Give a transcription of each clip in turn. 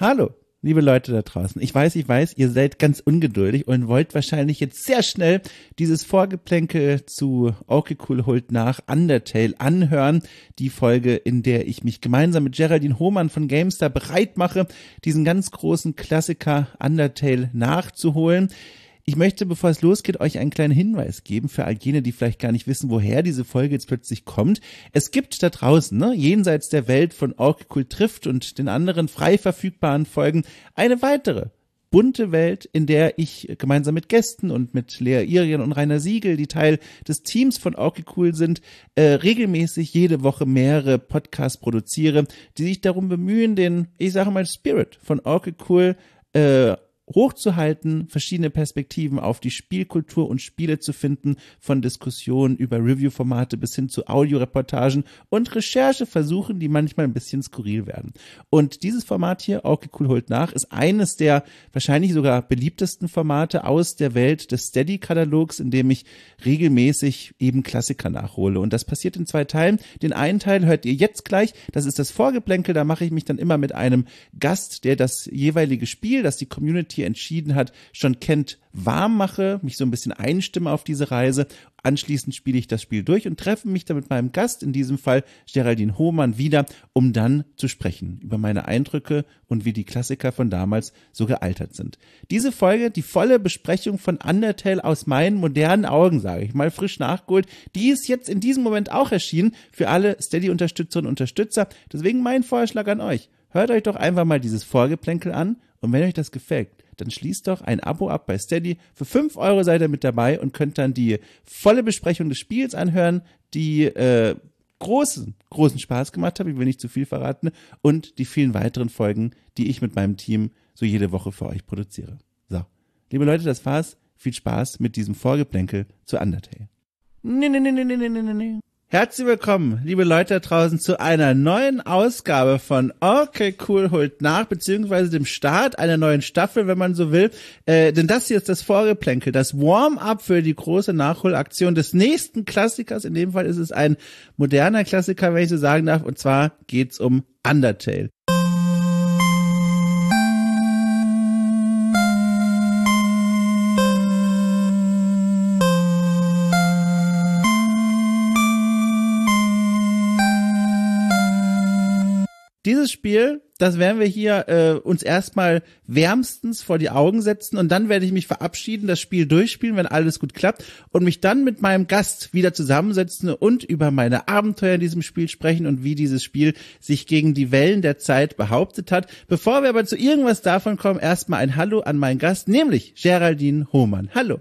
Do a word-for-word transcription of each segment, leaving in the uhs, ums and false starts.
Hallo, liebe Leute da draußen. Ich weiß, ich weiß, ihr seid ganz ungeduldig und wollt wahrscheinlich jetzt sehr schnell dieses Vorgeplänkel zu Okay Cool holt nach Undertale anhören. Die Folge, in der ich mich gemeinsam mit Geraldine Hohmann von GameStar bereit mache, diesen ganz großen Klassiker Undertale nachzuholen. Ich möchte, bevor es losgeht, euch einen kleinen Hinweis geben für all jene, die vielleicht gar nicht wissen, woher diese Folge jetzt plötzlich kommt. Es gibt da draußen, ne, jenseits der Welt von Okay Cool trifft und den anderen frei verfügbaren Folgen, eine weitere bunte Welt, in der ich gemeinsam mit Gästen und mit Lea Irian und Rainer Siegel, die Teil des Teams von Okay Cool sind, äh, regelmäßig jede Woche mehrere Podcasts produziere, die sich darum bemühen, den, ich sage mal, Spirit von Okay Cool äh, hochzuhalten, verschiedene Perspektiven auf die Spielkultur und Spiele zu finden, von Diskussionen über Review-Formate bis hin zu Audioreportagen und Rechercheversuchen, die manchmal ein bisschen skurril werden. Und dieses Format hier, Okay Cool holt nach, ist eines der wahrscheinlich sogar beliebtesten Formate aus der Welt des Steady-Katalogs, in dem ich regelmäßig eben Klassiker nachhole. Und das passiert in zwei Teilen. Den einen Teil hört ihr jetzt gleich, das ist das Vorgeplänkel, da mache ich mich dann immer mit einem Gast, der das jeweilige Spiel, das die Community entschieden hat, schon kennt, warm mache, mich so ein bisschen einstimme auf diese Reise. Anschließend spiele ich das Spiel durch und treffe mich dann mit meinem Gast, in diesem Fall Geraldine Hohmann, wieder, um dann zu sprechen über meine Eindrücke und wie die Klassiker von damals so gealtert sind. Diese Folge, die volle Besprechung von Undertale aus meinen modernen Augen, sage ich mal, frisch nachgeholt, die ist jetzt in diesem Moment auch erschienen für alle Steady-Unterstützerinnen und Unterstützer. Deswegen mein Vorschlag an euch. Hört euch doch einfach mal dieses Vorgeplänkel an und wenn euch das gefällt, dann schließt doch ein Abo ab bei Steady. Für fünf Euro seid ihr mit dabei und könnt dann die volle Besprechung des Spiels anhören, die äh, großen, großen Spaß gemacht hat, ich will nicht zu viel verraten, und die vielen weiteren Folgen, die ich mit meinem Team so jede Woche für euch produziere. So, liebe Leute, das war's. Viel Spaß mit diesem Vorgeplänkel zu Undertale. Nee, nee, nee, nee, nee, nee, nee, nee. Herzlich willkommen, liebe Leute da draußen, zu einer neuen Ausgabe von Okay Cool holt nach, beziehungsweise dem Start einer neuen Staffel, wenn man so will. Äh, denn das hier ist das Vorgeplänkel, das Warm-up für die große Nachholaktion des nächsten Klassikers. In dem Fall ist es ein moderner Klassiker, wenn ich so sagen darf, und zwar geht's um Undertale. Dieses Spiel, das werden wir hier äh, uns erstmal wärmstens vor die Augen setzen und dann werde ich mich verabschieden, das Spiel durchspielen, wenn alles gut klappt und mich dann mit meinem Gast wieder zusammensetzen und über meine Abenteuer in diesem Spiel sprechen und wie dieses Spiel sich gegen die Wellen der Zeit behauptet hat. Bevor wir aber zu irgendwas davon kommen, erstmal ein Hallo an meinen Gast, nämlich Geraldine Hohmann. Hallo.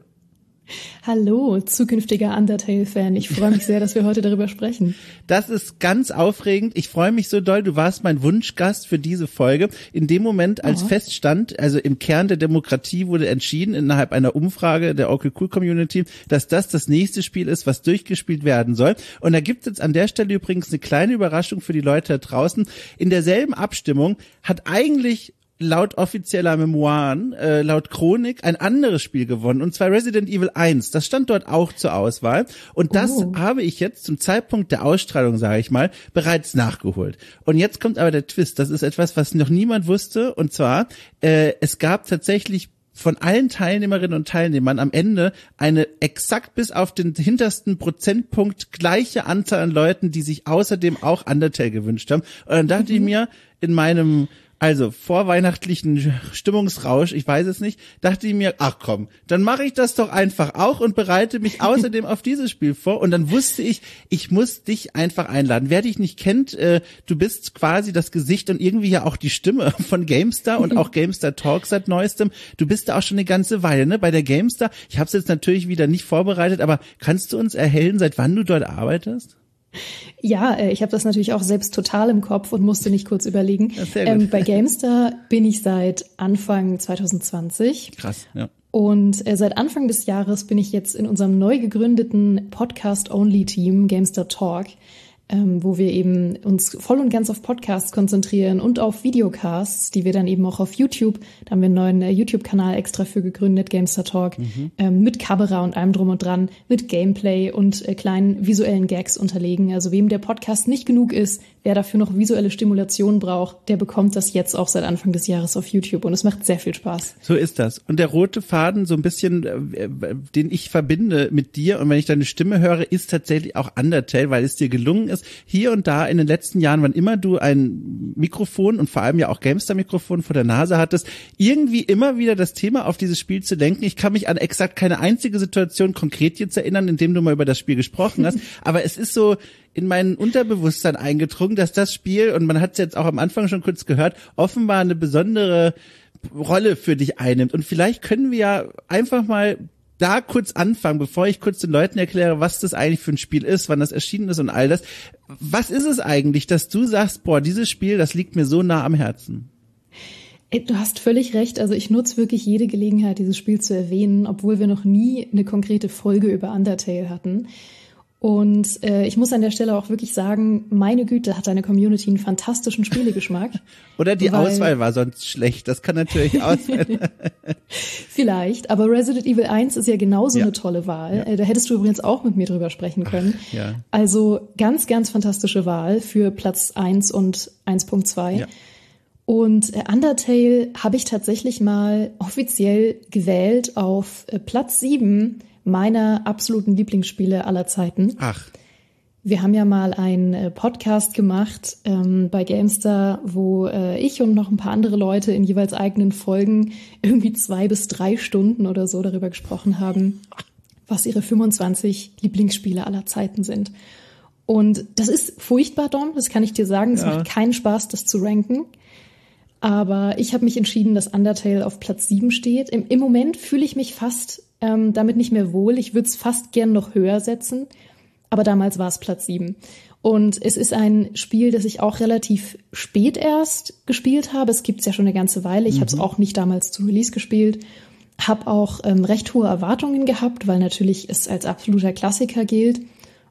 Hallo, zukünftiger Undertale-Fan. Ich freue mich sehr, dass wir heute darüber sprechen. Das ist ganz aufregend. Ich freue mich so doll. Du warst mein Wunschgast für diese Folge. In dem Moment, als oh. feststand, also im Kern der Demokratie wurde entschieden, innerhalb einer Umfrage der Okay Cool Community, dass das das nächste Spiel ist, was durchgespielt werden soll. Und da gibt es jetzt an der Stelle übrigens eine kleine Überraschung für die Leute da draußen. In derselben Abstimmung hat eigentlich laut offizieller Memoiren, äh, laut Chronik, ein anderes Spiel gewonnen, und zwar Resident Evil eins. Das stand dort auch zur Auswahl. Und das oh. habe ich jetzt zum Zeitpunkt der Ausstrahlung, sage ich mal, bereits nachgeholt. Und jetzt kommt aber der Twist. Das ist etwas, was noch niemand wusste. Und zwar, äh, es gab tatsächlich von allen Teilnehmerinnen und Teilnehmern am Ende eine exakt bis auf den hintersten Prozentpunkt gleiche Anzahl an Leuten, die sich außerdem auch Undertale gewünscht haben. Und dann dachte mhm. ich mir, in meinem Also vorweihnachtlichen Stimmungsrausch, ich weiß es nicht, dachte ich mir, ach komm, dann mache ich das doch einfach auch und bereite mich außerdem auf dieses Spiel vor. Und dann wusste ich, ich muss dich einfach einladen. Wer dich nicht kennt, äh, du bist quasi das Gesicht und irgendwie ja auch die Stimme von GameStar und auch GameStar Talk seit neuestem. Du bist da auch schon eine ganze Weile, ne, bei der GameStar. Ich habe es jetzt natürlich wieder nicht vorbereitet, aber kannst du uns erhellen, seit wann du dort arbeitest? Ja, ich habe das natürlich auch selbst total im Kopf und musste nicht kurz überlegen. Ähm, bei GameStar bin ich seit Anfang zwanzig zwanzig. Krass, ja. Und äh, seit Anfang des Jahres bin ich jetzt in unserem neu gegründeten Podcast-Only-Team GameStar Talk, ähm, wo wir eben uns voll und ganz auf Podcasts konzentrieren und auf Videocasts, die wir dann eben auch auf YouTube, da haben wir einen neuen äh, YouTube-Kanal extra für gegründet, GameStar Talk, mhm. ähm, mit Kamera und allem drum und dran, mit Gameplay und äh, kleinen visuellen Gags unterlegen. Also wem der Podcast nicht genug ist, wer dafür noch visuelle Stimulation braucht, der bekommt das jetzt auch seit Anfang des Jahres auf YouTube und es macht sehr viel Spaß. So ist das. Und der rote Faden, so ein bisschen, äh, den ich verbinde mit dir und wenn ich deine Stimme höre, ist tatsächlich auch Undertale, weil es dir gelungen ist, hier und da in den letzten Jahren, wann immer du ein Mikrofon und vor allem ja auch GameStar-Mikrofon vor der Nase hattest, irgendwie immer wieder das Thema auf dieses Spiel zu lenken. Ich kann mich an exakt keine einzige Situation konkret jetzt erinnern, in dem du mal über das Spiel gesprochen hast, aber es ist so in mein Unterbewusstsein eingedrungen, dass das Spiel, und man hat es jetzt auch am Anfang schon kurz gehört, offenbar eine besondere Rolle für dich einnimmt. Und vielleicht können wir ja einfach mal da kurz anfangen, bevor ich kurz den Leuten erkläre, was das eigentlich für ein Spiel ist, wann das erschienen ist und all das. Was ist es eigentlich, dass du sagst, boah, dieses Spiel, das liegt mir so nah am Herzen? Du hast völlig recht. Also ich nutze wirklich jede Gelegenheit, dieses Spiel zu erwähnen, obwohl wir noch nie eine konkrete Folge über Undertale hatten. Und äh, ich muss an der Stelle auch wirklich sagen, meine Güte, hat deine Community einen fantastischen Spielegeschmack. Oder die weil, Auswahl war sonst schlecht, das kann natürlich auch sein. Vielleicht, aber Resident Evil eins ist ja genauso ja. eine tolle Wahl. Ja. Da hättest du übrigens auch mit mir drüber sprechen können. Ach, ja. Also ganz, ganz fantastische Wahl für Platz eins und eins Punkt zwei. Ja. Und äh, Undertale habe ich tatsächlich mal offiziell gewählt auf äh, Platz sieben meiner absoluten Lieblingsspiele aller Zeiten. Ach. Wir haben ja mal einen äh, Podcast gemacht ähm, bei GameStar, wo äh, ich und noch ein paar andere Leute in jeweils eigenen Folgen irgendwie zwei bis drei Stunden oder so darüber gesprochen haben, was ihre fünfundzwanzig Lieblingsspiele aller Zeiten sind. Und das ist furchtbar, Dom, das kann ich dir sagen. Es ja. macht keinen Spaß, das zu ranken. Aber ich habe mich entschieden, dass Undertale auf Platz sieben steht. Im, im Moment fühle ich mich fast ähm, damit nicht mehr wohl. Ich würde es fast gern noch höher setzen. Aber damals war es Platz sieben. Und es ist ein Spiel, das ich auch relativ spät erst gespielt habe. Es gibt's ja schon eine ganze Weile. Ich mhm. habe es auch nicht damals zu Release gespielt. Habe auch ähm, recht hohe Erwartungen gehabt, weil natürlich es als absoluter Klassiker gilt.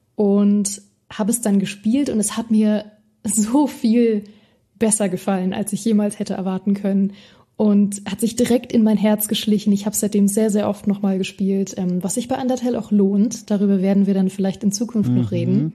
Und habe es dann gespielt und es hat mir so viel besser gefallen, als ich jemals hätte erwarten können. Und hat sich direkt in mein Herz geschlichen. Ich habe seitdem sehr, sehr oft nochmal gespielt, ähm, was sich bei Undertale auch lohnt. Darüber werden wir dann vielleicht in Zukunft mhm. noch reden.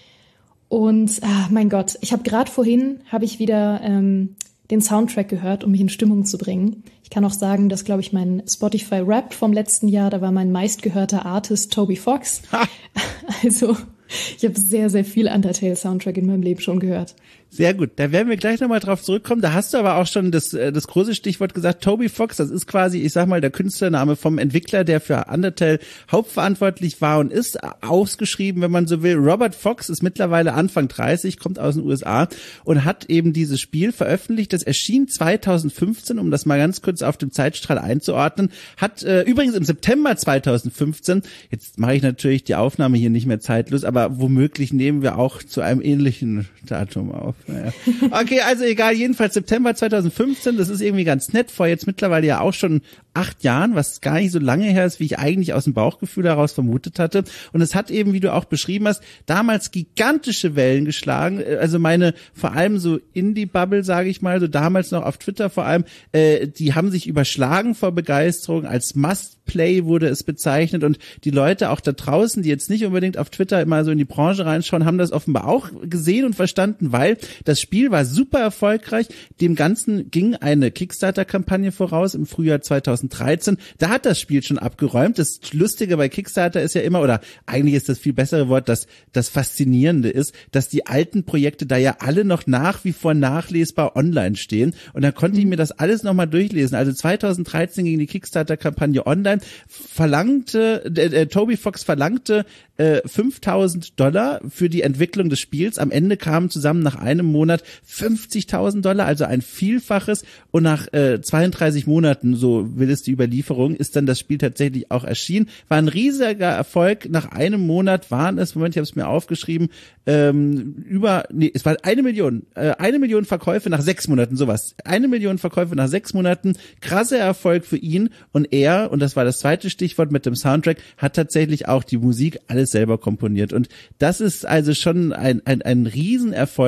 Und ah, mein Gott, ich habe gerade vorhin, habe ich wieder ähm, den Soundtrack gehört, um mich in Stimmung zu bringen. Ich kann auch sagen, dass, glaube ich, mein Spotify-Rap vom letzten Jahr, da war mein meistgehörter Artist Toby Fox. Ha. Also ich habe sehr, sehr viel Undertale-Soundtrack in meinem Leben schon gehört. Sehr gut, da werden wir gleich nochmal drauf zurückkommen. Da hast du aber auch schon das, das große Stichwort gesagt, Toby Fox, das ist quasi, ich sag mal, der Künstlername vom Entwickler, der für Undertale hauptverantwortlich war und ist, ausgeschrieben, wenn man so will. Robert Fox ist mittlerweile Anfang dreißig, kommt aus den U S A und hat eben dieses Spiel veröffentlicht. Das erschien zweitausendfünfzehn, um das mal ganz kurz auf dem Zeitstrahl einzuordnen. Hat äh, übrigens im September zweitausendfünfzehn, jetzt mache ich natürlich die Aufnahme hier nicht mehr zeitlos, aber womöglich nehmen wir auch zu einem ähnlichen Datum auf. Naja. Okay, also egal, jedenfalls September zweitausendfünfzehn, das ist irgendwie ganz nett, vor jetzt mittlerweile ja auch schon acht Jahren, was gar nicht so lange her ist, wie ich eigentlich aus dem Bauchgefühl heraus vermutet hatte. Und es hat eben, wie du auch beschrieben hast, damals gigantische Wellen geschlagen. Also meine, vor allem so Indie-Bubble, sage ich mal, so damals noch auf Twitter vor allem, äh, die haben sich überschlagen vor Begeisterung. Als Must-Play wurde es bezeichnet. Und die Leute auch da draußen, die jetzt nicht unbedingt auf Twitter immer so in die Branche reinschauen, haben das offenbar auch gesehen und verstanden, weil das Spiel war super erfolgreich. Dem Ganzen ging eine Kickstarter-Kampagne voraus im Frühjahr zweitausenddreizehn. Da hat das Spiel schon abgeräumt. Das Lustige bei Kickstarter ist ja immer, oder eigentlich ist das viel bessere Wort, dass das Faszinierende ist, dass die alten Projekte da ja alle noch nach wie vor nachlesbar online stehen. Und da konnte ich mir das alles nochmal durchlesen. Also zweitausenddreizehn ging die Kickstarter-Kampagne online, verlangte, äh, äh, Toby Fox verlangte äh, fünftausend Dollar für die Entwicklung des Spiels. Am Ende kamen zusammen nach einem Monat fünfzigtausend Dollar, also ein Vielfaches. Und nach äh, zweiunddreißig Monaten, so will es die Überlieferung, ist dann das Spiel tatsächlich auch erschienen. War ein riesiger Erfolg. Nach einem Monat waren es, Moment, ich habe es mir aufgeschrieben, ähm, über, nee, es war eine Million, äh, eine Million Verkäufe nach sechs Monaten, sowas. Eine Million Verkäufe nach sechs Monaten, krasser Erfolg für ihn. Und er, und das war das zweite Stichwort mit dem Soundtrack, hat tatsächlich auch die Musik alles selber komponiert. Und das ist also schon ein, ein, ein Riesenerfolg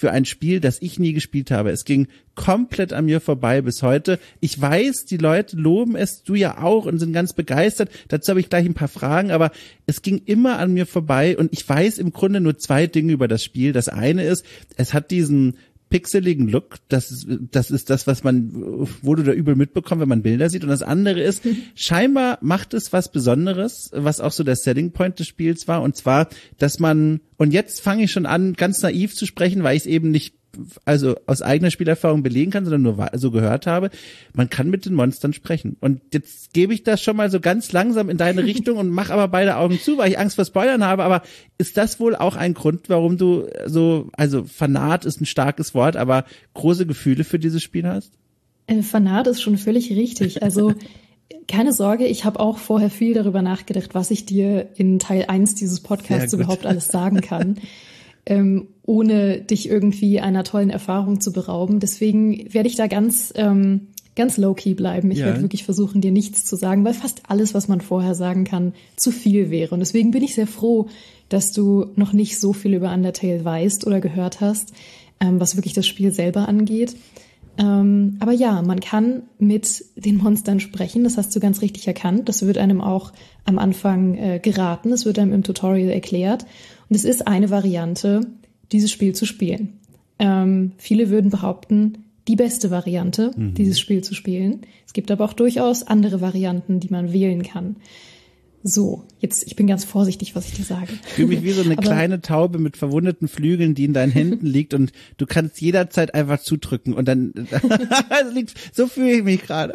für ein Spiel, das ich nie gespielt habe. Es ging komplett an mir vorbei bis heute. Ich weiß, die Leute loben es, du ja auch, und sind ganz begeistert. Dazu habe ich gleich ein paar Fragen, aber es ging immer an mir vorbei und ich weiß im Grunde nur zwei Dinge über das Spiel. Das eine ist, es hat diesen pixeligen Look, das ist, das ist das, was man, wo du da übel mitbekommst, wenn man Bilder sieht. Und das andere ist, scheinbar macht es was Besonderes, was auch so der Selling Point des Spiels war, und zwar, dass man, und jetzt fange ich schon an, ganz naiv zu sprechen, weil ich es eben nicht also aus eigener Spielerfahrung belegen kann, sondern nur so gehört habe, man kann mit den Monstern sprechen. Und jetzt gebe ich das schon mal so ganz langsam in deine Richtung und mach aber beide Augen zu, weil ich Angst vor Spoilern habe, aber ist das wohl auch ein Grund, warum du so, also Fanat ist ein starkes Wort, aber große Gefühle für dieses Spiel hast? Äh, Fanat ist schon völlig richtig. Also keine Sorge, ich habe auch vorher viel darüber nachgedacht, was ich dir in Teil eins dieses Podcasts überhaupt alles sagen kann. Ähm, ohne dich irgendwie einer tollen Erfahrung zu berauben. Deswegen werde ich da ganz ähm, ganz low-key bleiben. Ich ja. werde wirklich versuchen, dir nichts zu sagen, weil fast alles, was man vorher sagen kann, zu viel wäre. Und deswegen bin ich sehr froh, dass du noch nicht so viel über Undertale weißt oder gehört hast, ähm, was wirklich das Spiel selber angeht. Ähm, aber ja, man kann mit den Monstern sprechen, das hast du ganz richtig erkannt. Das wird einem auch am Anfang äh, geraten, es wird einem im Tutorial erklärt. Und es ist eine Variante, dieses Spiel zu spielen. Ähm, viele würden behaupten, die beste Variante, mhm. dieses Spiel zu spielen. Es gibt aber auch durchaus andere Varianten, die man wählen kann. So, jetzt, ich bin ganz vorsichtig, was ich dir sage. Ich fühle mich wie so eine aber, kleine Taube mit verwundeten Flügeln, die in deinen Händen liegt, und du kannst jederzeit einfach zudrücken und dann, so fühle ich mich gerade.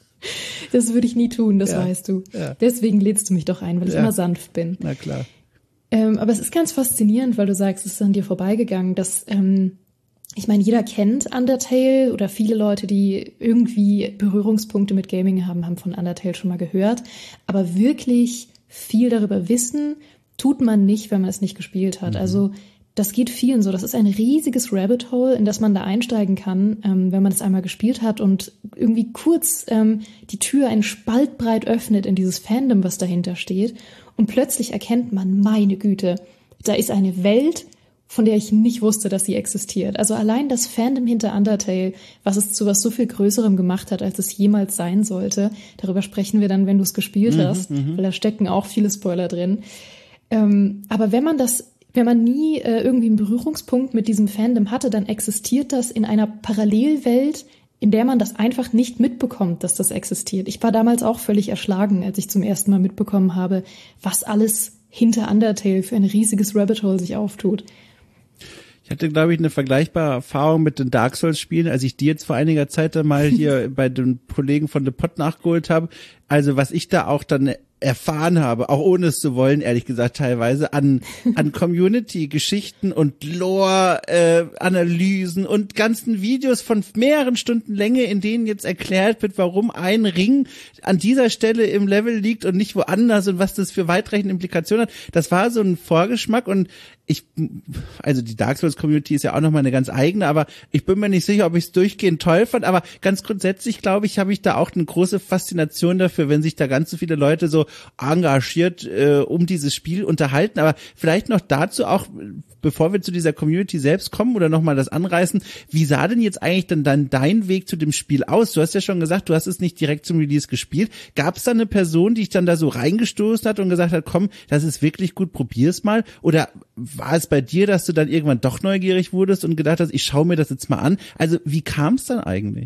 Das würde ich nie tun, das ja, weißt du. Ja. Deswegen lädst du mich doch ein, weil ich ja. immer sanft bin. Na klar. Ähm, aber es ist ganz faszinierend, weil du sagst, es ist an dir vorbeigegangen, dass, ähm, ich meine, jeder kennt Undertale, oder viele Leute, die irgendwie Berührungspunkte mit Gaming haben, haben von Undertale schon mal gehört. Aber wirklich viel darüber wissen, tut man nicht, wenn man es nicht gespielt hat. Mhm. Also das geht vielen so. Das ist ein riesiges Rabbit Hole, in das man da einsteigen kann, ähm, wenn man es einmal gespielt hat und irgendwie kurz ähm, die Tür einen Spalt breit öffnet in dieses Fandom, was dahinter steht. Und plötzlich erkennt man, meine Güte, da ist eine Welt, von der ich nicht wusste, dass sie existiert. Also allein das Fandom hinter Undertale, was es zu was so viel Größerem gemacht hat, als es jemals sein sollte. Darüber sprechen wir dann, wenn du es gespielt mhm, hast, weil da stecken auch viele Spoiler drin. Ähm, aber wenn man das, wenn man nie äh, irgendwie einen Berührungspunkt mit diesem Fandom hatte, dann existiert das in einer Parallelwelt, in der man das einfach nicht mitbekommt, dass das existiert. Ich war damals auch völlig erschlagen, als ich zum ersten Mal mitbekommen habe, was alles hinter Undertale für ein riesiges Rabbit Hole sich auftut. Ich hatte, glaube ich, eine vergleichbare Erfahrung mit den Dark Souls-Spielen, als ich die jetzt vor einiger Zeit dann mal hier bei den Kollegen von The Pod nachgeholt habe. Also was ich da auch dann erfahren habe, auch ohne es zu wollen, ehrlich gesagt teilweise, an an Community-Geschichten und Lore-Analysen äh, und ganzen Videos von mehreren Stunden Länge, in denen jetzt erklärt wird, warum ein Ring an dieser Stelle im Level liegt und nicht woanders und was das für weitreichende Implikationen hat. Das war so ein Vorgeschmack, und ich, also die Dark Souls Community ist ja auch nochmal eine ganz eigene, aber ich bin mir nicht sicher, ob ich es durchgehend toll fand, aber ganz grundsätzlich, glaube ich, habe ich da auch eine große Faszination dafür, wenn sich da ganz so viele Leute so engagiert äh, um dieses Spiel unterhalten. Aber vielleicht noch dazu auch, bevor wir zu dieser Community selbst kommen oder nochmal das anreißen, wie sah denn jetzt eigentlich dann, dann dein Weg zu dem Spiel aus? Du hast ja schon gesagt, du hast es nicht direkt zum Release gespielt. Gab es da eine Person, die dich dann da so reingestoßen hat und gesagt hat, komm, das ist wirklich gut, probier's mal? Oder war es bei dir, dass du dann irgendwann doch neugierig wurdest und gedacht hast, ich schaue mir das jetzt mal an? Also wie kam es dann eigentlich?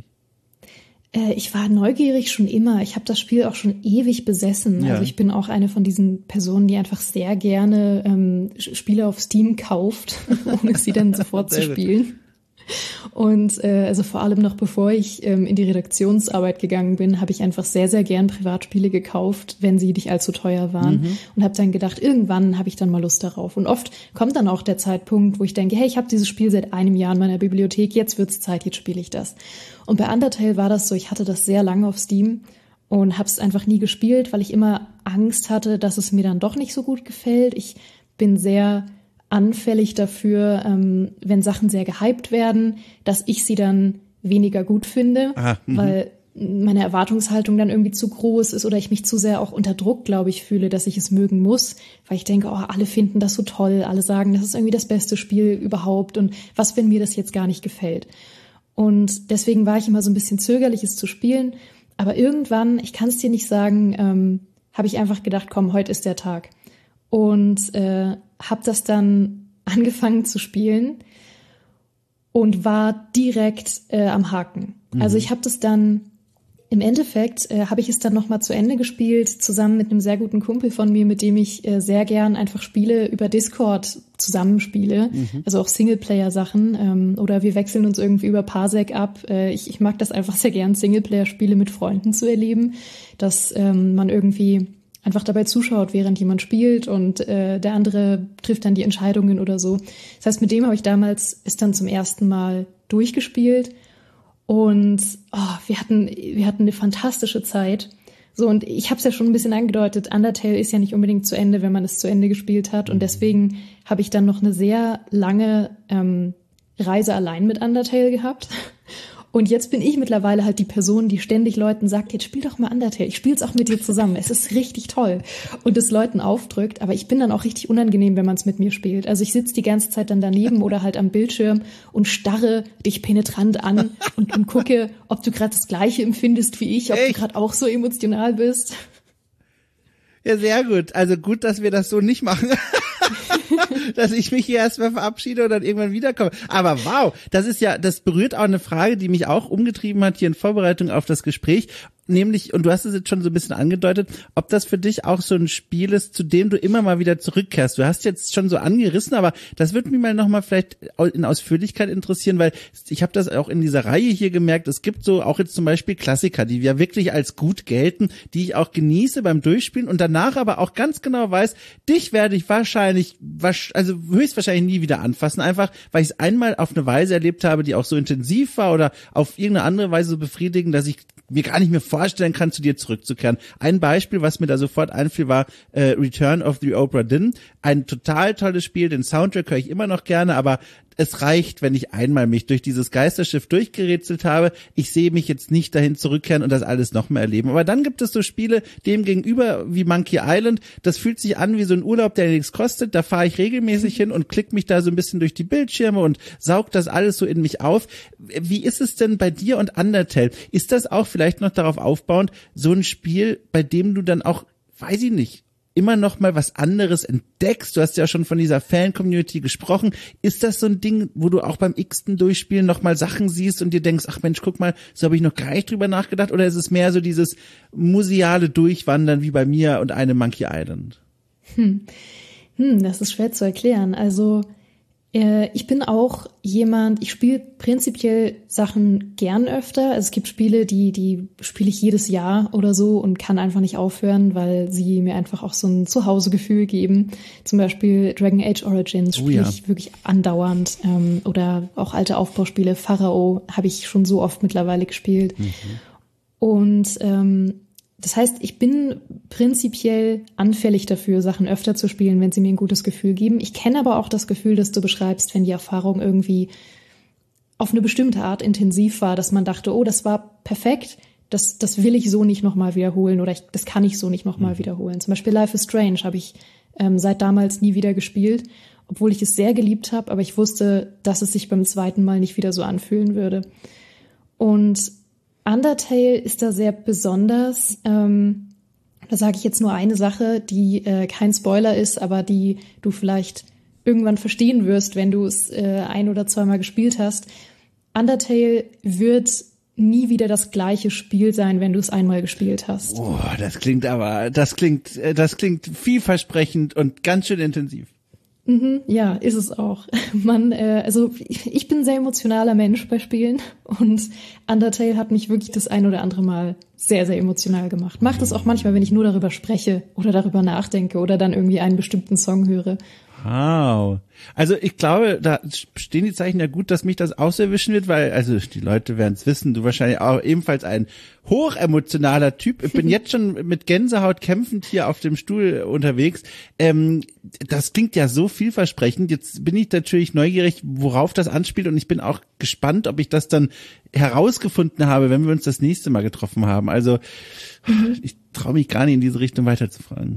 Ich war neugierig schon immer. Ich habe das Spiel auch schon ewig besessen. Ja. Also ich bin auch eine von diesen Personen, die einfach sehr gerne ähm, Spiele auf Steam kauft, ohne sie dann sofort zu spielen. Und äh, also vor allem noch bevor ich ähm, in die Redaktionsarbeit gegangen bin, habe ich einfach sehr, sehr gern Privatspiele gekauft, wenn sie nicht allzu teuer waren. Mhm. Und habe dann gedacht, irgendwann habe ich dann mal Lust darauf. Und oft kommt dann auch der Zeitpunkt, wo ich denke, hey, ich habe dieses Spiel seit einem Jahr in meiner Bibliothek, jetzt wird's Zeit, jetzt spiele ich das. Und bei Undertale war das so, ich hatte das sehr lange auf Steam und habe es einfach nie gespielt, weil ich immer Angst hatte, dass es mir dann doch nicht so gut gefällt. Ich bin sehr anfällig dafür, ähm, wenn Sachen sehr gehypt werden, dass ich sie dann weniger gut finde, Aha, weil meine Erwartungshaltung dann irgendwie zu groß ist oder ich mich zu sehr auch unter Druck, glaube ich, fühle, dass ich es mögen muss, weil ich denke, oh, alle finden das so toll, alle sagen, das ist irgendwie das beste Spiel überhaupt und was, wenn mir das jetzt gar nicht gefällt? Und deswegen war ich immer so ein bisschen zögerlich, es zu spielen, aber irgendwann, ich kann es dir nicht sagen, ähm, habe ich einfach gedacht, komm, heute ist der Tag und äh, habe das dann angefangen zu spielen und war direkt äh, am Haken. Mhm. Also ich habe das dann Im Endeffekt äh, habe ich es dann nochmal zu Ende gespielt, zusammen mit einem sehr guten Kumpel von mir, mit dem ich äh, sehr gern einfach Spiele über Discord zusammenspiele, mhm. also auch Singleplayer-Sachen ähm, oder wir wechseln uns irgendwie über Parsec ab. Äh, ich, ich mag das einfach sehr gern, Singleplayer-Spiele mit Freunden zu erleben, dass ähm, man irgendwie einfach dabei zuschaut, während jemand spielt und äh, der andere trifft dann die Entscheidungen oder so. Das heißt, mit dem habe ich damals es dann zum ersten Mal durchgespielt. Und oh, wir hatten wir hatten eine fantastische Zeit. So, und ich habe es ja schon ein bisschen angedeutet, Undertale ist ja nicht unbedingt zu Ende, wenn man es zu Ende gespielt hat. Und deswegen habe ich dann noch eine sehr lange ähm, Reise allein mit Undertale gehabt. Und jetzt bin ich mittlerweile halt die Person, die ständig Leuten sagt, jetzt spiel doch mal Undertale, ich spiel's auch mit dir zusammen, es ist richtig toll. Und es Leuten aufdrückt, aber ich bin dann auch richtig unangenehm, wenn man es mit mir spielt. Also ich sitze die ganze Zeit dann daneben oder halt am Bildschirm und starre dich penetrant an und, und gucke, ob du gerade das Gleiche empfindest wie ich, ob Echt? du gerade auch so emotional bist. Ja, sehr gut. Also gut, dass wir das so nicht machen. Dass ich mich hier erstmal verabschiede und dann irgendwann wiederkomme. Aber wow, das ist ja, das berührt auch eine Frage, die mich auch umgetrieben hat hier in Vorbereitung auf das Gespräch. Nämlich, und du hast es jetzt schon so ein bisschen angedeutet, ob das für dich auch so ein Spiel ist, zu dem du immer mal wieder zurückkehrst. Du hast jetzt schon so angerissen, aber das würde mich mal nochmal vielleicht in Ausführlichkeit interessieren, weil ich habe das auch in dieser Reihe hier gemerkt, es gibt so auch jetzt zum Beispiel Klassiker, die ja wirklich als gut gelten, die ich auch genieße beim Durchspielen und danach aber auch ganz genau weiß, dich werde ich wahrscheinlich, also höchstwahrscheinlich nie wieder anfassen, einfach weil ich es einmal auf eine Weise erlebt habe, die auch so intensiv war oder auf irgendeine andere Weise so befriedigend, dass ich mir gar nicht mehr vorstellen kann, zu dir zurückzukehren. Ein Beispiel, was mir da sofort einfiel, war äh, Return of the Obra Dinn. Ein total tolles Spiel, den Soundtrack höre ich immer noch gerne, aber es reicht, wenn ich einmal mich durch dieses Geisterschiff durchgerätselt habe. Ich sehe mich jetzt nicht dahin zurückkehren und das alles noch mehr erleben. Aber dann gibt es so Spiele dem gegenüber wie Monkey Island. Das fühlt sich an wie so ein Urlaub, der nichts kostet. Da fahre ich regelmäßig hin und klicke mich da so ein bisschen durch die Bildschirme und saug das alles so in mich auf. Wie ist es denn bei dir und Undertale? Ist das auch vielleicht noch darauf aufbauend, so ein Spiel, bei dem du dann auch, weiß ich nicht, immer noch mal was anderes entdeckst? Du hast ja schon von dieser Fan-Community gesprochen. Ist das so ein Ding, wo du auch beim x-ten Durchspielen noch mal Sachen siehst und dir denkst, ach Mensch, guck mal, so habe ich noch gar nicht drüber nachgedacht? Oder ist es mehr so dieses museale Durchwandern wie bei mir und einem Monkey Island? Hm. Hm, das ist schwer zu erklären. Also äh, ich bin auch jemand, ich spiele prinzipiell Sachen gern öfter. Also es gibt Spiele, die die spiele ich jedes Jahr oder so und kann einfach nicht aufhören, weil sie mir einfach auch so ein Zuhausegefühl geben. Zum Beispiel Dragon Age Origins spiele oh ja. ich wirklich andauernd. Ähm, oder auch alte Aufbauspiele. Pharao habe ich schon so oft mittlerweile gespielt. Mhm. Und ähm, das heißt, ich bin prinzipiell anfällig dafür, Sachen öfter zu spielen, wenn sie mir ein gutes Gefühl geben. Ich kenne aber auch das Gefühl, das du beschreibst, wenn die Erfahrung irgendwie auf eine bestimmte Art intensiv war, dass man dachte, oh, das war perfekt, das, das will ich so nicht nochmal wiederholen oder ich, das kann ich so nicht nochmal mhm. wiederholen. Zum Beispiel Life is Strange habe ich ähm, seit damals nie wieder gespielt, obwohl ich es sehr geliebt habe, aber ich wusste, dass es sich beim zweiten Mal nicht wieder so anfühlen würde. Und Undertale ist da sehr besonders. Ähm, da sage ich jetzt nur eine Sache, die äh, kein Spoiler ist, aber die du vielleicht irgendwann verstehen wirst, wenn du es äh, ein- oder zweimal gespielt hast. Undertale wird nie wieder das gleiche Spiel sein, wenn du es einmal gespielt hast. Oh, das klingt aber, das klingt, das klingt vielversprechend und ganz schön intensiv. Mhm, ja, ist es auch. Man, äh, also ich bin ein sehr emotionaler Mensch bei Spielen und Undertale hat mich wirklich das ein oder andere Mal sehr, sehr emotional gemacht. Macht es auch manchmal, wenn ich nur darüber spreche oder darüber nachdenke oder dann irgendwie einen bestimmten Song höre. Wow. Also ich glaube, da stehen die Zeichen ja gut, dass mich das auch so erwischen wird, weil, also die Leute werden es wissen, du wahrscheinlich auch ebenfalls ein hochemotionaler Typ. Ich bin jetzt schon mit Gänsehaut kämpfend hier auf dem Stuhl unterwegs. Ähm, das klingt ja so vielversprechend. Jetzt bin ich natürlich neugierig, worauf das anspielt, und ich bin auch gespannt, ob ich das dann herausgefunden habe, wenn wir uns das nächste Mal getroffen haben. Also mhm. ich traue mich gar nicht in diese Richtung weiterzufragen.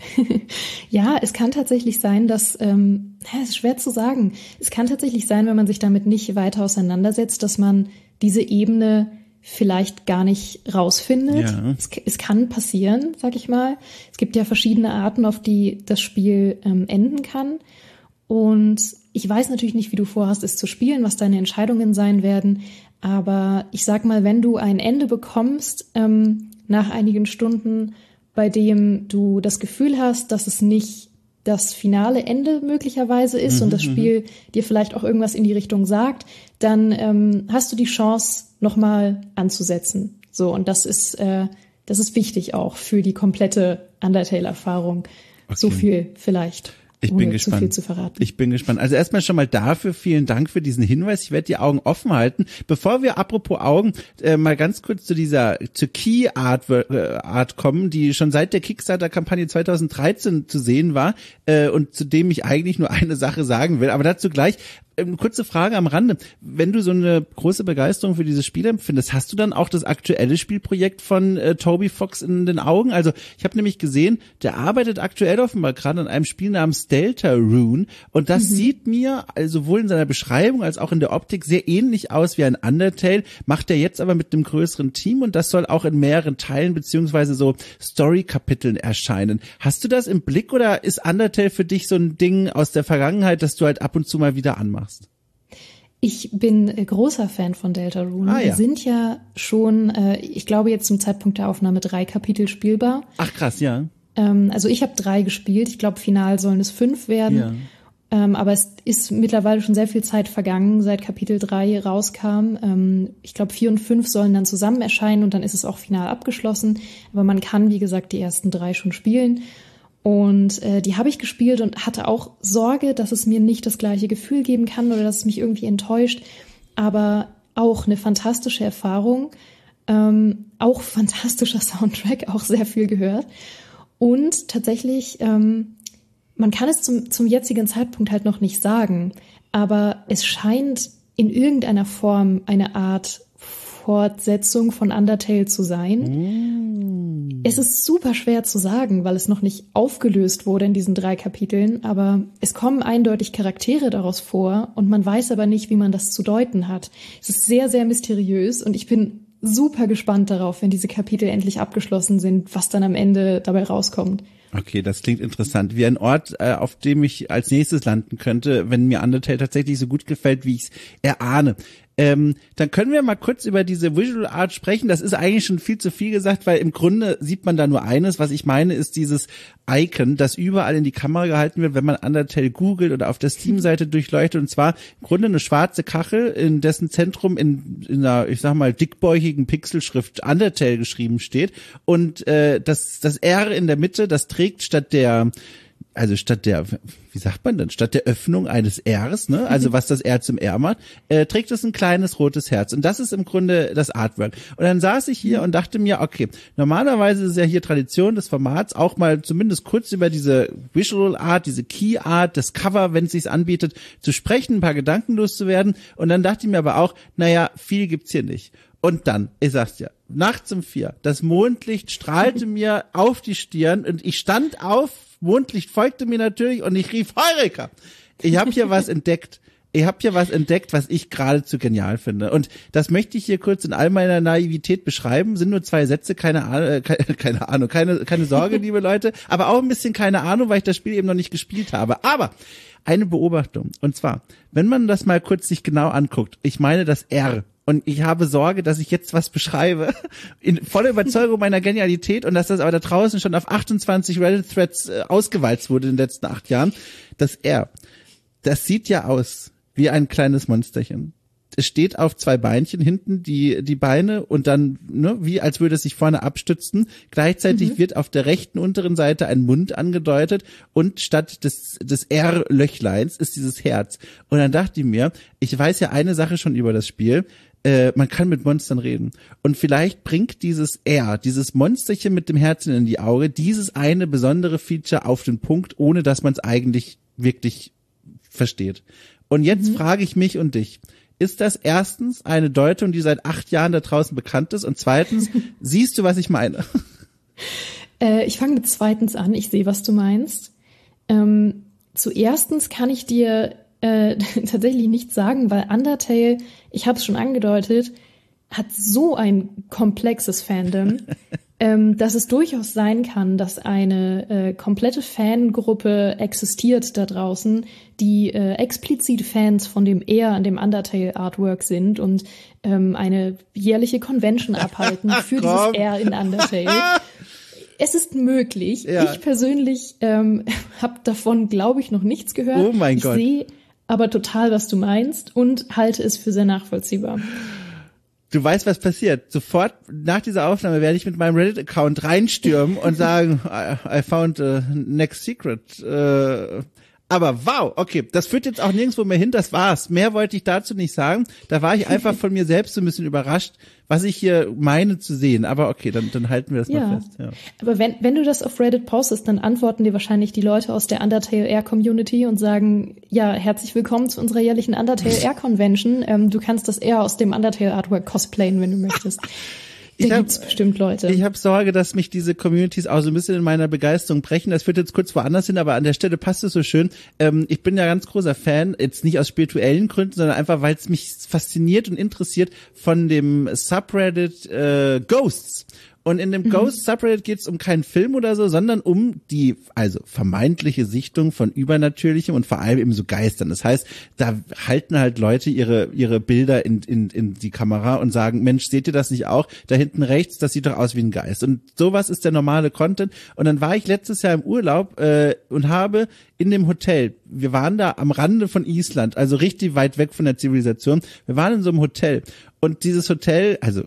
Ja, es kann tatsächlich sein, dass, ähm, es ist schwer zu sagen, es kann tatsächlich sein, wenn man sich damit nicht weiter auseinandersetzt, dass man diese Ebene vielleicht gar nicht rausfindet. Ja. Es, es kann passieren, sag ich mal. Es gibt ja verschiedene Arten, auf die das Spiel ähm, enden kann. Und ich weiß natürlich nicht, wie du vorhast, es zu spielen, was deine Entscheidungen sein werden. Aber ich sag mal, wenn du ein Ende bekommst, ähm, nach einigen Stunden, bei dem du das Gefühl hast, dass es nicht das finale Ende möglicherweise ist mhm, und das Spiel dir vielleicht auch irgendwas in die Richtung sagt, dann ähm, hast du die Chance, nochmal anzusetzen. So, und das ist, äh, das ist wichtig auch für die komplette Undertale-Erfahrung. Okay. So viel vielleicht. Ich bin gespannt. Zu viel zu verraten. Ich bin gespannt. Also erstmal schon mal dafür vielen Dank für diesen Hinweis. Ich werde die Augen offen halten. Bevor wir apropos Augen äh, mal ganz kurz zu dieser zur Key Art, äh, Art kommen, die schon seit der Kickstarter-Kampagne zwanzig dreizehn zu sehen war äh, und zu dem ich eigentlich nur eine Sache sagen will. Aber dazu gleich. Ähm, kurze Frage am Rande. Wenn du so eine große Begeisterung für dieses Spiel empfindest, hast du dann auch das aktuelle Spielprojekt von äh, Toby Fox in den Augen? Also ich habe nämlich gesehen, der arbeitet aktuell offenbar gerade an einem Spiel namens Deltarune, und das mhm. sieht mir also sowohl in seiner Beschreibung als auch in der Optik sehr ähnlich aus wie ein Undertale, macht er jetzt aber mit einem größeren Team, und das soll auch in mehreren Teilen beziehungsweise so Story-Kapiteln erscheinen. Hast du das im Blick, oder ist Undertale für dich so ein Ding aus der Vergangenheit, das du halt ab und zu mal wieder anmachst? Ich bin großer Fan von Deltarune. Ah, ja. Wir sind ja schon, äh, ich glaube jetzt zum Zeitpunkt der Aufnahme drei Kapitel spielbar. Ach krass, ja. Ähm, also ich habe drei gespielt. Ich glaube, final sollen es fünf werden. Ja. Ähm, aber es ist mittlerweile schon sehr viel Zeit vergangen, seit Kapitel drei rauskam. Ähm, ich glaube, vier und fünf sollen dann zusammen erscheinen, und dann ist es auch final abgeschlossen. Aber man kann, wie gesagt, die ersten drei schon spielen. Und äh, die habe ich gespielt und hatte auch Sorge, dass es mir nicht das gleiche Gefühl geben kann oder dass es mich irgendwie enttäuscht. Aber auch eine fantastische Erfahrung, ähm, auch fantastischer Soundtrack, auch sehr viel gehört. Und tatsächlich, ähm, man kann es zum, zum jetzigen Zeitpunkt halt noch nicht sagen, aber es scheint in irgendeiner Form eine Art Fortsetzung von Undertale zu sein. Mm. Es ist super schwer zu sagen, weil es noch nicht aufgelöst wurde in diesen drei Kapiteln, aber es kommen eindeutig Charaktere daraus vor, und man weiß aber nicht, wie man das zu deuten hat. Es ist sehr, sehr mysteriös, und ich bin super gespannt darauf, wenn diese Kapitel endlich abgeschlossen sind, was dann am Ende dabei rauskommt. Okay, das klingt interessant. Wie ein Ort, äh, auf dem ich als nächstes landen könnte, wenn mir Undertale tatsächlich so gut gefällt, wie ich es erahne. Ähm, dann können wir mal kurz über diese Visual Art sprechen. Das ist eigentlich schon viel zu viel gesagt, weil im Grunde sieht man da nur eines. Was ich meine, ist dieses Icon, das überall in die Kamera gehalten wird, wenn man Undertale googelt oder auf der Steam-Seite durchleuchtet. Und zwar im Grunde eine schwarze Kachel, in dessen Zentrum in, in einer, ich sag mal, dickbäuchigen Pixelschrift Undertale geschrieben steht. Und äh, das, das R in der Mitte, das trägt statt der Also statt der, wie sagt man denn, statt der Öffnung eines Rs, ne, also was das R zum R macht, äh, trägt es ein kleines rotes Herz. Und das ist im Grunde das Artwork. Und dann saß ich hier und dachte mir, okay, normalerweise ist es ja hier Tradition des Formats, auch mal zumindest kurz über diese Visual Art, diese Key Art, das Cover, wenn es sich anbietet, zu sprechen, ein paar Gedanken loszuwerden. Und dann dachte ich mir aber auch, naja, viel gibt's hier nicht. Und dann, ich sag's dir, nachts um vier, das Mondlicht strahlte mir auf die Stirn und ich stand auf, Mondlicht folgte mir natürlich und ich rief, Heureka! Ich habe hier was entdeckt. Ich habe hier was entdeckt, was ich geradezu genial finde. Und das möchte ich hier kurz in all meiner Naivität beschreiben. Sind nur zwei Sätze, keine Ahnung, äh, keine, keine Ahnung, keine, keine Sorge, liebe Leute. Aber auch ein bisschen keine Ahnung, weil ich das Spiel eben noch nicht gespielt habe. Aber eine Beobachtung. Und zwar, wenn man das mal kurz sich genau anguckt, ich meine das R. Und ich habe Sorge, dass ich jetzt was beschreibe, in voller Überzeugung meiner Genialität, und dass das aber da draußen schon auf achtundzwanzig Reddit-Threads äh, ausgewalzt wurde in den letzten acht Jahren. Das R, das sieht ja aus wie ein kleines Monsterchen. es steht auf zwei Beinchen, hinten die die Beine und dann, ne, wie als würde es sich vorne abstützen. Gleichzeitig mhm. wird auf der rechten unteren Seite ein Mund angedeutet und statt des des R-Löchleins ist dieses Herz. Und dann dachte ich mir, ich weiß ja eine Sache schon über das Spiel, äh, man kann mit Monstern reden. Und vielleicht bringt dieses R, dieses Monsterchen mit dem Herzen in die Auge, dieses eine besondere Feature auf den Punkt, ohne dass man es eigentlich wirklich versteht. Und jetzt mhm. frage ich mich und dich, ist das erstens eine Deutung, die seit acht Jahren da draußen bekannt ist? Und zweitens, siehst du, was ich meine? Äh, ich fange mit zweitens an. Ich sehe, was du meinst. Ähm, zuerstens kann ich dir äh, tatsächlich nichts sagen, weil Undertale, ich habe es schon angedeutet, hat so ein komplexes Fandom, ähm, dass es durchaus sein kann, dass eine äh, komplette Fangruppe existiert da draußen, die äh, explizit Fans von dem eher an dem Undertale-Artwork sind und ähm, eine jährliche Convention abhalten für dieses R in Undertale. Es ist möglich. Ja. Ich persönlich ähm, habe davon, glaube ich, noch nichts gehört. Oh mein ich Gott. Ich sehe aber total, was du meinst und halte es für sehr nachvollziehbar. Du weißt, was passiert. Sofort nach dieser Aufnahme werde ich mit meinem Reddit-Account reinstürmen und sagen, I, I found a next secret. Äh, aber wow, okay, das führt jetzt auch nirgendwo mehr hin, das war's. Mehr wollte ich dazu nicht sagen. Da war ich einfach von mir selbst so ein bisschen überrascht, was ich hier meine zu sehen. Aber okay, dann, dann halten wir das ja. mal fest. Ja. Aber wenn, wenn du das auf Reddit postest, dann antworten dir wahrscheinlich die Leute aus der Undertale Air Community und sagen, ja, herzlich willkommen zu unserer jährlichen Undertale Air Convention. Ähm, du kannst das Air aus dem Undertale Artwork cosplayen, wenn du möchtest. Da ich hab, gibt's bestimmt Leute. Ich habe Sorge, dass mich diese Communities auch so ein bisschen in meiner Begeisterung brechen. Das führt jetzt kurz woanders hin, aber an der Stelle passt es so schön. Ähm, ich bin ja ganz großer Fan, jetzt nicht aus spirituellen Gründen, sondern einfach, weil es mich fasziniert und interessiert von dem Subreddit äh, Ghosts. Und in dem mhm. Ghost Subreddit geht es um keinen Film oder so, sondern um die, also vermeintliche Sichtung von Übernatürlichem und vor allem eben so Geistern. Das heißt, da halten halt Leute ihre ihre Bilder in in in die Kamera und sagen, Mensch, seht ihr das nicht auch? Da hinten rechts, das sieht doch aus wie ein Geist. Und sowas ist der normale Content. Und dann war ich letztes Jahr im Urlaub äh, und habe in dem Hotel, wir waren da am Rande von Island, also richtig weit weg von der Zivilisation. Wir waren in so einem Hotel. Und dieses Hotel, also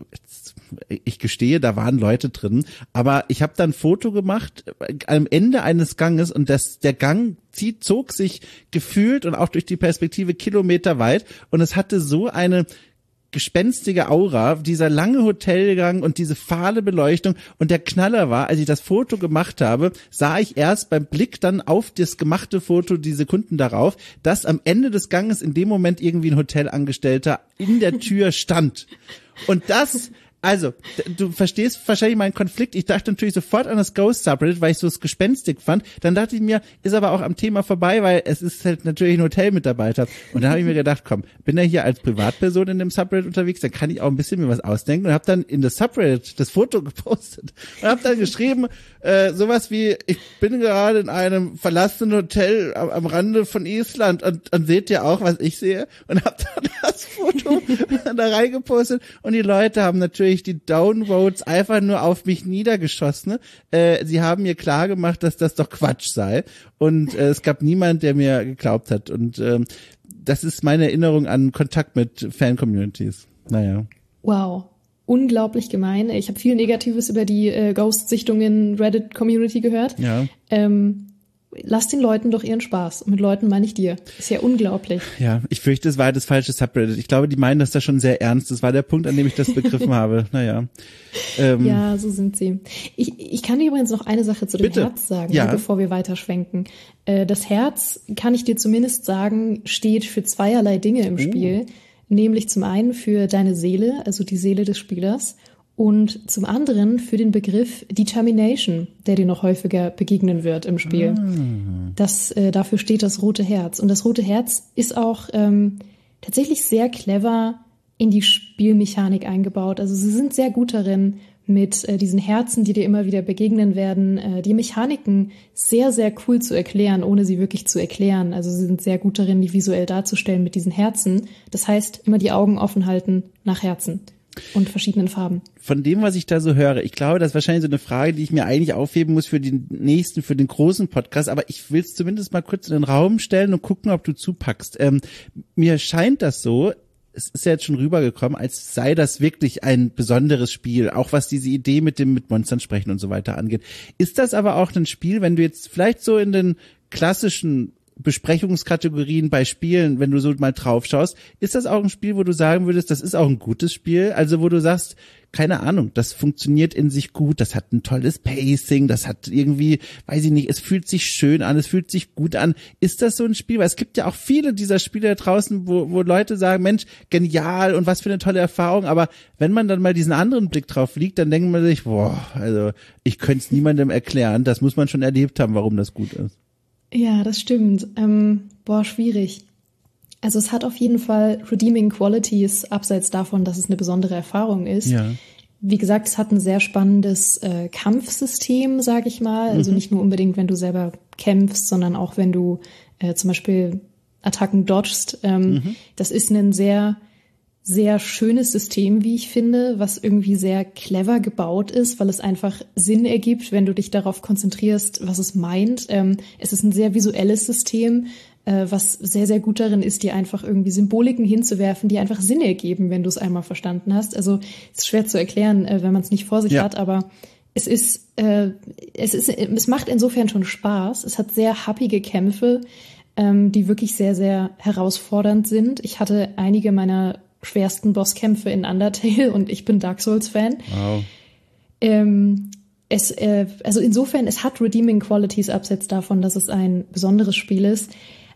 ich gestehe, da waren Leute drin, aber ich habe dann ein Foto gemacht am Ende eines Ganges und das, der Gang zieht, zog sich gefühlt und auch durch die Perspektive Kilometer weit und es hatte so eine gespenstige Aura, dieser lange Hotelgang und diese fahle Beleuchtung und der Knaller war, als ich das Foto gemacht habe, sah ich erst beim Blick dann auf das gemachte Foto die Sekunden darauf, dass am Ende des Ganges in dem Moment irgendwie ein Hotelangestellter in der Tür stand. Und das Also, du verstehst wahrscheinlich meinen Konflikt. Ich dachte natürlich sofort an das Ghost Subreddit, weil ich so es gespenstig fand. Dann dachte ich mir, ist aber auch am Thema vorbei, weil es ist halt natürlich ein Hotelmitarbeiter. Und dann habe ich mir gedacht, komm, bin ja hier als Privatperson in dem Subreddit unterwegs, dann kann ich auch ein bisschen mir was ausdenken und habe dann in das Subreddit das Foto gepostet und habe dann geschrieben, äh, sowas wie, ich bin gerade in einem verlassenen Hotel am, am Rande von Island und, und seht ihr auch, was ich sehe? Und habe dann das Foto da reingepostet und die Leute haben natürlich die Downvotes einfach nur auf mich niedergeschossen. Äh, sie haben mir klar gemacht, dass das doch Quatsch sei. Und äh, es gab niemand, der mir geglaubt hat. Und ähm, das ist meine Erinnerung an Kontakt mit Fan-Communities. Naja. Wow. Unglaublich gemein. Ich habe viel Negatives über die äh, Ghost-Sichtungen Reddit-Community gehört. Ja. Ähm, Lass den Leuten doch ihren Spaß. Und mit Leuten meine ich dir. Ist ja unglaublich. Ja, ich fürchte, es war das falsche Subreddit. Ich glaube, die meinen das da schon sehr ernst. Das war der Punkt, an dem ich das begriffen habe. Naja. Ähm, ja, so sind sie. Ich, ich kann dir übrigens noch eine Sache zu dem bitte. Herz sagen, ja. bevor wir weiterschwenken. Äh, das Herz, kann ich dir zumindest sagen, steht für zweierlei Dinge im Spiel. Uh. Nämlich zum einen für deine Seele, also die Seele des Spielers. Und zum anderen für den Begriff Determination, der dir noch häufiger begegnen wird im Spiel. Mm. Das, äh, dafür steht das Rote Herz. Und das Rote Herz ist auch ähm, tatsächlich sehr clever in die Spielmechanik eingebaut. Also sie sind sehr gut darin, mit äh, diesen Herzen, die dir immer wieder begegnen werden, äh, die Mechaniken sehr, sehr cool zu erklären, ohne sie wirklich zu erklären. Also sie sind sehr gut darin, die visuell darzustellen mit diesen Herzen. Das heißt, immer die Augen offen halten nach Herzen. Und verschiedenen Farben. Von dem, was ich da so höre, ich glaube, das ist wahrscheinlich so eine Frage, die ich mir eigentlich aufheben muss für den nächsten, für den großen Podcast, aber ich will es zumindest mal kurz in den Raum stellen und gucken, ob du zupackst. Ähm, mir scheint das so, es ist ja jetzt schon rübergekommen, als sei das wirklich ein besonderes Spiel, auch was diese Idee mit dem mit Monstern sprechen und so weiter angeht. Ist das aber auch ein Spiel, wenn du jetzt vielleicht so in den klassischen Besprechungskategorien bei Spielen, wenn du so mal drauf schaust, ist das auch ein Spiel, wo du sagen würdest, das ist auch ein gutes Spiel? Also wo du sagst, keine Ahnung, das funktioniert in sich gut, das hat ein tolles Pacing, das hat irgendwie, weiß ich nicht, es fühlt sich schön an, es fühlt sich gut an. Ist das so ein Spiel? Weil es gibt ja auch viele dieser Spiele da draußen, wo, wo Leute sagen, Mensch, genial und was für eine tolle Erfahrung, aber wenn man dann mal diesen anderen Blick drauf liegt, dann denkt man sich, boah, also ich könnte es niemandem erklären, das muss man schon erlebt haben, warum das gut ist. Ja, das stimmt. Ähm, boah, schwierig. Also es hat auf jeden Fall redeeming qualities, abseits davon, dass es eine besondere Erfahrung ist. Ja. Wie gesagt, es hat ein sehr spannendes äh, Kampfsystem, sage ich mal. Also Mhm. nicht nur unbedingt, wenn du selber kämpfst, sondern auch, wenn du äh, zum Beispiel Attacken dodgst. Ähm, mhm. Das ist ein sehr, sehr schönes System, wie ich finde, was irgendwie sehr clever gebaut ist, weil es einfach Sinn ergibt, wenn du dich darauf konzentrierst, was es meint. Ähm, es ist ein sehr visuelles System, äh, was sehr, sehr gut darin ist, dir einfach irgendwie Symboliken hinzuwerfen, die einfach Sinn ergeben, wenn du es einmal verstanden hast. Also es ist schwer zu erklären, äh, wenn man es nicht vor sich ja. hat, aber es ist, äh, es ist, es macht insofern schon Spaß. Es hat sehr happige Kämpfe, ähm, die wirklich sehr, sehr herausfordernd sind. Ich hatte einige meiner schwersten Bosskämpfe in Undertale und ich bin Dark Souls-Fan. Wow. Ähm, es, äh, also insofern, es hat redeeming qualities, abseits davon, dass es ein besonderes Spiel ist.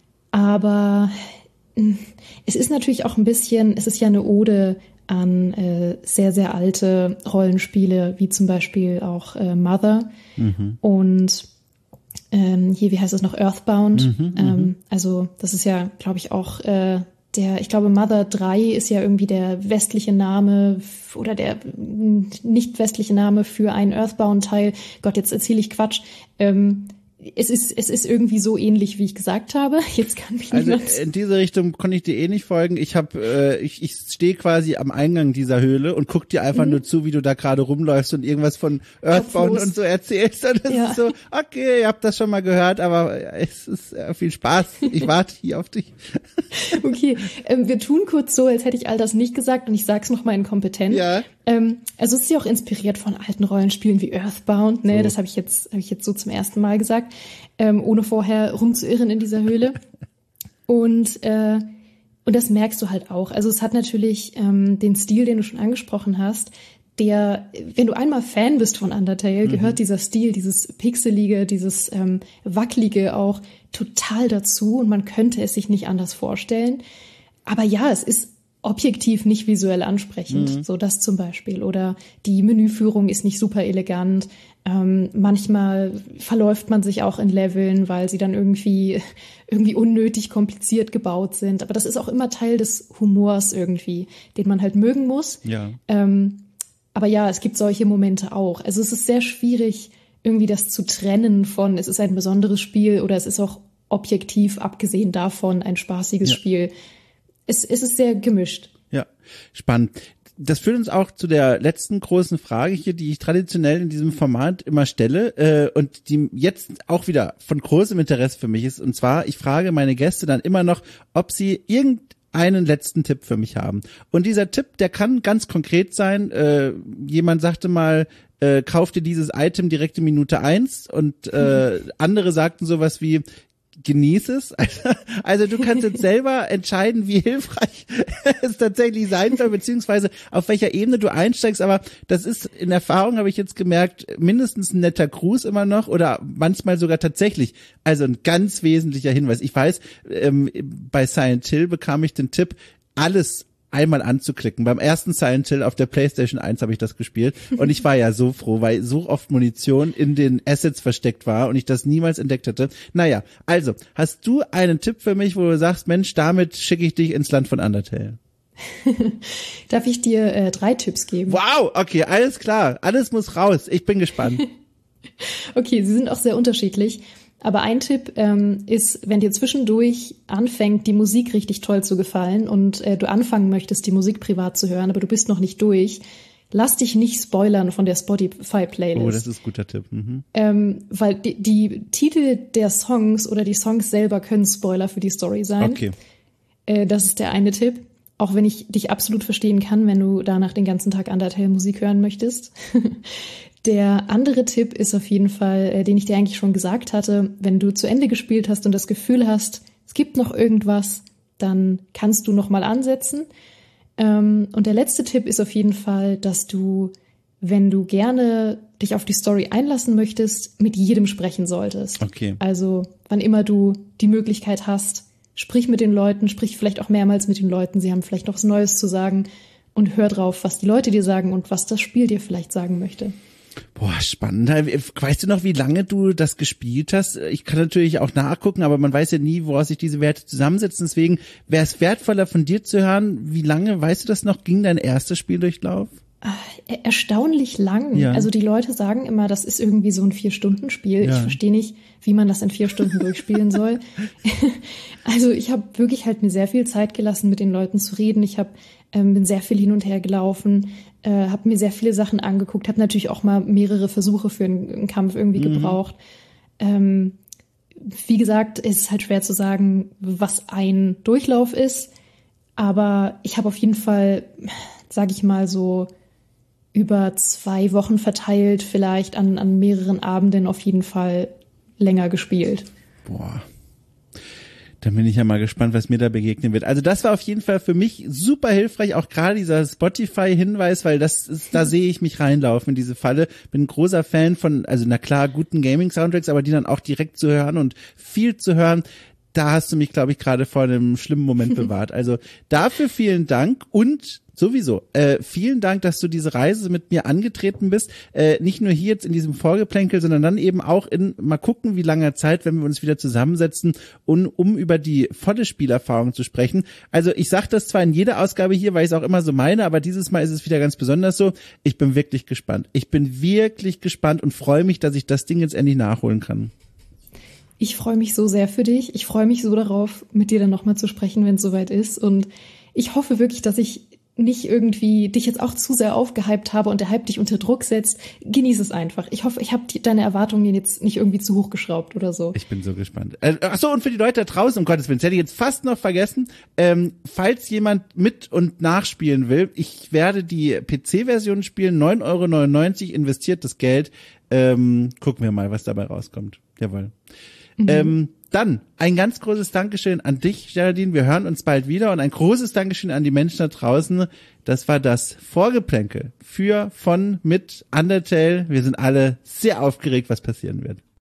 Aber mh, es ist natürlich auch ein bisschen, es ist ja eine Ode an äh, sehr, sehr alte Rollenspiele, wie zum Beispiel auch äh, Mother. Mhm. Und ähm, hier, wie heißt es noch, Earthbound. Mhm, ähm, also das ist ja, glaube ich, auch äh, der, ich glaube, Mother drei ist ja irgendwie der westliche Name oder der nicht westliche Name für einen Earthbound-Teil. Gott, jetzt erzähle ich Quatsch. Ähm, es ist, es ist irgendwie so ähnlich, wie ich gesagt habe. Jetzt kann mich also niemand... in diese Richtung konnte ich dir eh nicht folgen. Ich habe, äh, ich, ich stehe quasi am Eingang dieser Höhle und guck dir einfach mhm. nur zu, wie du da gerade rumläufst und irgendwas von Earthbound Kopflos. und so erzählst. Und es ja. ist so, okay, ihr habt das schon mal gehört, aber es ist äh, viel Spaß. Ich warte hier auf dich. Okay, ähm, wir tun kurz so, als hätte ich all das nicht gesagt und ich sag's nochmal inkompetent. Ja. Ähm, also es ist ja auch inspiriert von alten Rollenspielen wie Earthbound, ne? So. Das habe ich jetzt, habe ich jetzt so zum ersten Mal gesagt, ähm, ohne vorher rumzuirren in dieser Höhle. Und äh, und das merkst du halt auch. Also es hat natürlich ähm, den Stil, den du schon angesprochen hast, der, wenn du einmal Fan bist von Undertale, mhm. gehört dieser Stil, dieses Pixelige, dieses ähm, Wackelige auch total dazu und man könnte es sich nicht anders vorstellen. Aber ja, es ist objektiv nicht visuell ansprechend, mhm. so das zum Beispiel. Oder die Menüführung ist nicht super elegant. Ähm, manchmal verläuft man sich auch in Leveln, weil sie dann irgendwie irgendwie unnötig kompliziert gebaut sind. Aber das ist auch immer Teil des Humors irgendwie, den man halt mögen muss. Ja. Ähm, aber ja, es gibt solche Momente auch. Also es ist sehr schwierig, irgendwie das zu trennen von, es ist ein besonderes Spiel oder es ist auch objektiv, abgesehen davon, ein spaßiges ja. Spiel. Es, es ist sehr gemischt. Ja, spannend. Das führt uns auch zu der letzten großen Frage hier, die ich traditionell in diesem Format immer stelle äh, und die jetzt auch wieder von großem Interesse für mich ist. Und zwar, ich frage meine Gäste dann immer noch, ob sie irgendeinen letzten Tipp für mich haben. Und dieser Tipp, der kann ganz konkret sein. Äh, jemand sagte mal, äh, kauf dir dieses Item direkt in Minute eins und äh, mhm. andere sagten sowas wie, genieß es. Also du kannst jetzt selber entscheiden, wie hilfreich es tatsächlich sein soll, beziehungsweise auf welcher Ebene du einsteigst. Aber das ist in Erfahrung, habe ich jetzt gemerkt, mindestens ein netter Gruß immer noch oder manchmal sogar tatsächlich. Also ein ganz wesentlicher Hinweis. Ich weiß, ähm, bei Silent Hill bekam ich den Tipp, alles einmal anzuklicken. Beim ersten Silent Hill auf der PlayStation eins habe ich das gespielt und ich war ja so froh, weil so oft Munition in den Assets versteckt war und ich das niemals entdeckt hätte. Naja, also, hast du einen Tipp für mich, wo du sagst, Mensch, damit schicke ich dich ins Land von Undertale? Darf ich dir äh, drei Tipps geben? Wow, okay, alles klar. Alles muss raus. Ich bin gespannt. Okay, sie sind auch sehr unterschiedlich. Aber ein Tipp ähm, ist, wenn dir zwischendurch anfängt, die Musik richtig toll zu gefallen und äh, du anfangen möchtest, die Musik privat zu hören, aber du bist noch nicht durch, lass dich nicht spoilern von der Spotify-Playlist. Oh, das ist ein guter Tipp. Mhm. Ähm, weil die, die Titel der Songs oder die Songs selber können Spoiler für die Story sein. Okay. Äh, das ist der eine Tipp. auch wenn ich dich absolut verstehen kann, wenn du danach den ganzen Tag Undertale Musik hören möchtest. Der andere Tipp ist auf jeden Fall, äh, den ich dir eigentlich schon gesagt hatte, wenn du zu Ende gespielt hast und das Gefühl hast, es gibt noch irgendwas, dann kannst du noch mal ansetzen. Ähm, und der letzte Tipp ist auf jeden Fall, dass du, wenn du gerne dich auf die Story einlassen möchtest, mit jedem sprechen solltest. Okay. Also wann immer du die Möglichkeit hast, sprich mit den Leuten, sprich vielleicht auch mehrmals mit den Leuten. Sie haben vielleicht noch was Neues zu sagen und hör drauf, was die Leute dir sagen und was das Spiel dir vielleicht sagen möchte. Boah, spannend. Weißt du noch, wie lange du das gespielt hast? Ich kann natürlich auch nachgucken, aber man weiß ja nie, woraus sich diese Werte zusammensetzen. Deswegen wäre es wertvoller von dir zu hören. Wie lange, weißt du das noch, ging dein erster Spieldurchlauf? Erstaunlich lang. Ja. Also die Leute sagen immer, das ist irgendwie so ein Vier-Stunden-Spiel. Ja. Ich verstehe nicht, wie man das in vier Stunden durchspielen soll. Also ich habe wirklich halt mir sehr viel Zeit gelassen, mit den Leuten zu reden. Ich hab, ähm, bin sehr viel hin und her gelaufen, äh, habe mir sehr viele Sachen angeguckt, habe natürlich auch mal mehrere Versuche für einen, einen Kampf irgendwie mhm. gebraucht. Ähm, wie gesagt, es ist halt schwer zu sagen, was ein Durchlauf ist. Aber ich habe auf jeden Fall, sage ich mal so, über zwei Wochen verteilt, vielleicht an, an mehreren Abenden auf jeden Fall länger gespielt. Boah. Dann bin ich ja mal gespannt, was mir da begegnen wird. Also das war auf jeden Fall für mich super hilfreich, auch gerade dieser Spotify-Hinweis, weil das ist, da sehe ich mich reinlaufen in diese Falle. Bin ein großer Fan von, also na klar, guten Gaming-Soundtracks, aber die dann auch direkt zu hören und viel zu hören. Da hast du mich, glaube ich, gerade vor einem schlimmen Moment bewahrt. Also dafür vielen Dank und sowieso äh, vielen Dank, dass du diese Reise mit mir angetreten bist. Äh, nicht nur hier jetzt in diesem Vorgeplänkel, sondern dann eben auch in mal gucken, wie langer Zeit, wenn wir uns wieder zusammensetzen, und, um über die volle Spielerfahrung zu sprechen. Also ich sage das zwar in jeder Ausgabe hier, weil ich es auch immer so meine, aber dieses Mal ist es wieder ganz besonders so. Ich bin wirklich gespannt. Ich bin wirklich gespannt und freue mich, dass ich das Ding jetzt endlich nachholen kann. Ich freue mich so sehr für dich. Ich freue mich so darauf, mit dir dann nochmal zu sprechen, wenn es soweit ist. Und ich hoffe wirklich, dass ich nicht irgendwie dich jetzt auch zu sehr aufgehypt habe und der Hype dich unter Druck setzt. Genieß es einfach. Ich hoffe, ich habe deine Erwartungen jetzt nicht irgendwie zu hoch geschraubt oder so. Ich bin so gespannt. Äh, ach so, und für die Leute da draußen, um Gottes Willen, das hätte ich jetzt fast noch vergessen, ähm, falls jemand mit und nachspielen will, ich werde die P C-Version spielen, neun Euro neunundneunzig, investiert das Geld. Ähm, gucken wir mal, was dabei rauskommt. Jawohl. Mhm. Ähm, dann ein ganz großes Dankeschön an dich, Geraldine. Wir hören uns bald wieder und ein großes Dankeschön an die Menschen da draußen. Das war das Vorgeplänkel für, von, mit Undertale. Wir sind alle sehr aufgeregt, was passieren wird.